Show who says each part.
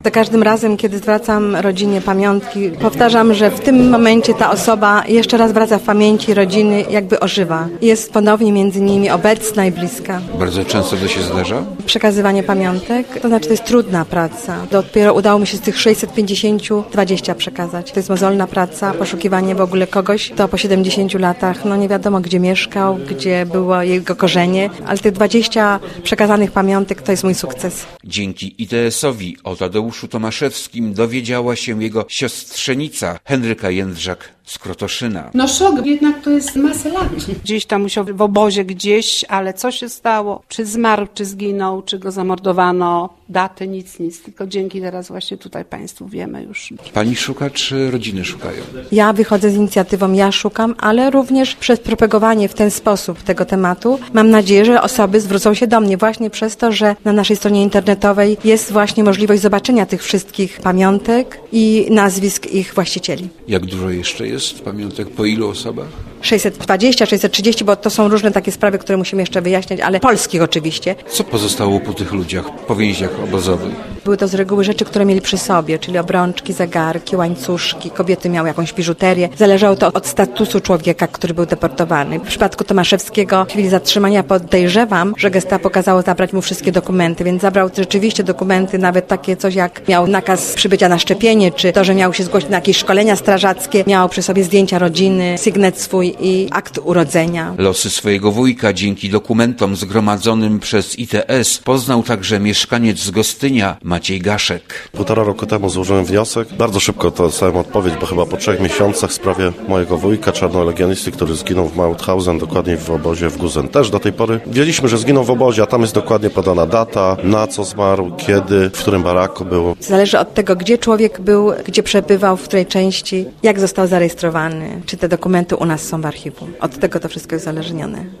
Speaker 1: Za każdym razem, kiedy zwracam rodzinie pamiątki, powtarzam, że w tym momencie ta osoba jeszcze raz wraca w pamięci rodziny, jakby ożywa. Jest ponownie między nimi obecna i bliska.
Speaker 2: Bardzo często to się zdarza?
Speaker 1: Przekazywanie pamiątek, to znaczy to jest trudna praca. Dopiero udało mi się z tych 650 20 przekazać. To jest mozolna praca, poszukiwanie w ogóle kogoś, kto po 70 latach, nie wiadomo gdzie mieszkał, gdzie było jego korzenie, ale tych 20 przekazanych pamiątek to jest mój sukces.
Speaker 2: Dzięki ITS-owi o Tadeuszu Tomaszewskim dowiedziała się jego siostrzenica Henryka Jędrzak z Krotoszyna.
Speaker 3: Szok, jednak to jest masę lat.
Speaker 4: Gdzieś tam musiał w obozie gdzieś, ale co się stało? Czy zmarł, czy zginął, czy go zamordowano? Daty, nic. Tylko dzięki teraz właśnie tutaj Państwu wiemy już.
Speaker 2: Pani szuka, czy rodziny szukają?
Speaker 1: Ja wychodzę z inicjatywą, ja szukam, ale również przez propagowanie w ten sposób tego tematu mam nadzieję, że osoby zwrócą się do mnie właśnie przez to, że na naszej stronie internetowej jest właśnie możliwość zobaczenia tych wszystkich pamiątek i nazwisk ich właścicieli.
Speaker 2: Jak dużo jeszcze jest pamiątek? Po ilu osobach?
Speaker 1: 620, 630, bo to są różne takie sprawy, które musimy jeszcze wyjaśniać, ale polskich oczywiście.
Speaker 2: Co pozostało po tych ludziach, po więźniach obozowych?
Speaker 1: Były to z reguły rzeczy, które mieli przy sobie, czyli obrączki, zegarki, łańcuszki, kobiety miały jakąś biżuterię. Zależało to od statusu człowieka, który był deportowany. W przypadku Tomaszewskiego w chwili zatrzymania podejrzewam, że Gestapo kazało zabrać mu wszystkie dokumenty, więc zabrał rzeczywiście dokumenty, nawet takie coś jak miał nakaz przybycia na szczepienie, czy to, że miał się zgłosić na jakieś szkolenia strażackie, miał przy sobie zdjęcia rodziny, sygnet swój i akt urodzenia.
Speaker 2: Losy swojego wujka dzięki dokumentom zgromadzonym przez ITS poznał także mieszkaniec z Gostynia Maciej Gaszek.
Speaker 5: 1,5 roku temu złożyłem wniosek. Bardzo szybko dostałem odpowiedź, bo chyba po 3 miesiącach w sprawie mojego wujka, czarnolegionisty, który zginął w Mauthausen, dokładnie w obozie w Gusen. Też do tej pory wiedzieliśmy, że zginął w obozie, a tam jest dokładnie podana data, na co zmarł, kiedy, w którym baraku był.
Speaker 1: Zależy od tego, gdzie człowiek był, gdzie przebywał, w której części, jak został zarejestrowany, czy te dokumenty u nas są w archiwum. Od tego to wszystko jest uzależnione.